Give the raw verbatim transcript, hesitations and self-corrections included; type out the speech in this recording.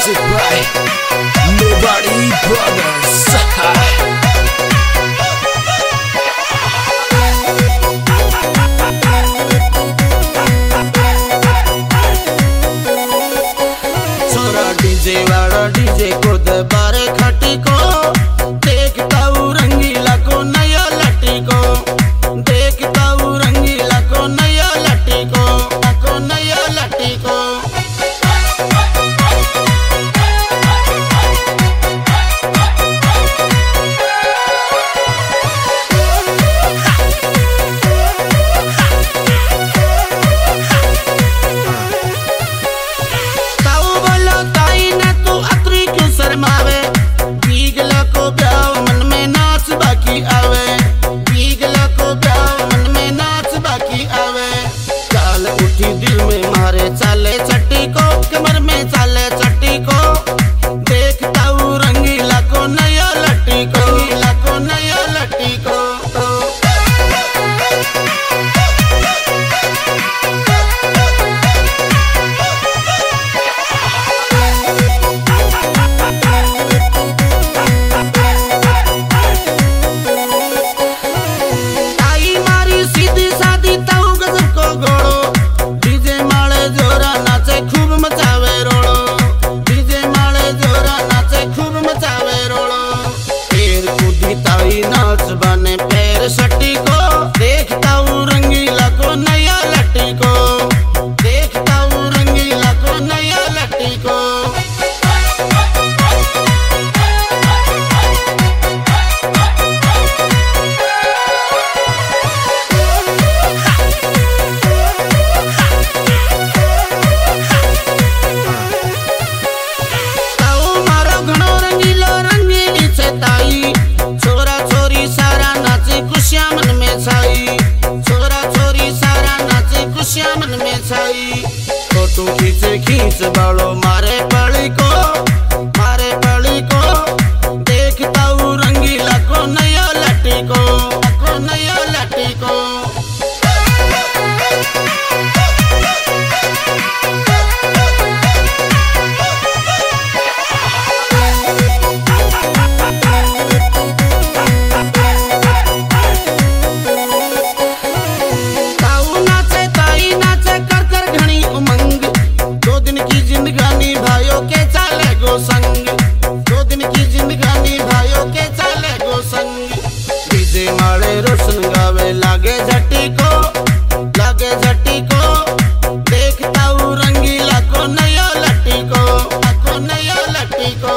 Music by Nobody Brothers. छोरा DJ वाला DJ को दबारे खटी को देखता हूँ रंगीला को नया लटी को देखता हूँ रंगीला को नया लटी को को नया लटी को शर्मावे बीगला को ब्याव मन में नाच बाकी आवे बीगला को ब्याव मन में नाच बाकी आवे चाल उठी दिल में मारे चाले चट्टी को कमर में चाले चट्टी को देखता हूँ रंगीला को नया लट्टी को रंगीला को नया लट्टी को नाच बने पैर सटी को देखता हूँ रंगीला को नया लट्टी को देखता हूँ रंगीला को नया लट्टी को मारो घणो रंगीलो रंगीली से ताई छोरा छोरी सारा नाचे खुशियां मन में छाई छोरा छोरी सारा नाचे खुशियां मन में छाई फोटो खींचे खींच बालो मारे पड़ी को मारे पड़ी को देखता हूँ रंगीला को नया लट्टी को को नया लट्टी को संग दो दिन की जिंदगानी भाइयों के चाले गो संग डीजे मारे रोशन गावे लागे झटी को लागे झटी को देखता हूँ रंगीला को नया लट्टी को को नया लट्टी को